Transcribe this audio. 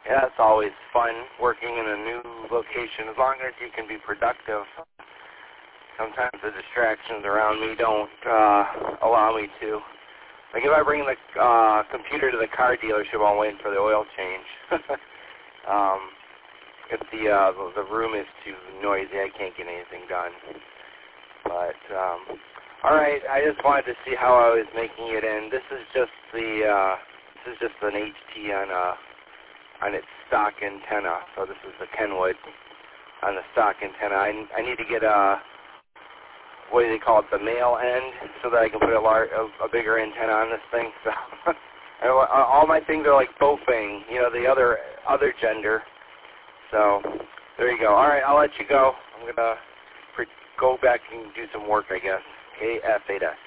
Yeah, it's always fun working in a new location as long as you can be productive. Sometimes the distractions around me don't allow me to. Like if I bring the computer to the car dealership while I'm waiting for the oil change. If the room is too noisy, I can't get anything done. But all right, I just wanted to see how I was making it in. This is just an HT on its stock antenna. So this is the Kenwood on the stock antenna. I need to get what do they call it, the male end, so that I can put a bigger antenna on this thing. So all my things are like Bofang, the other gender. So there you go. All right, I'll let you go. I'm gonna go back and do some work, I guess. KF8S.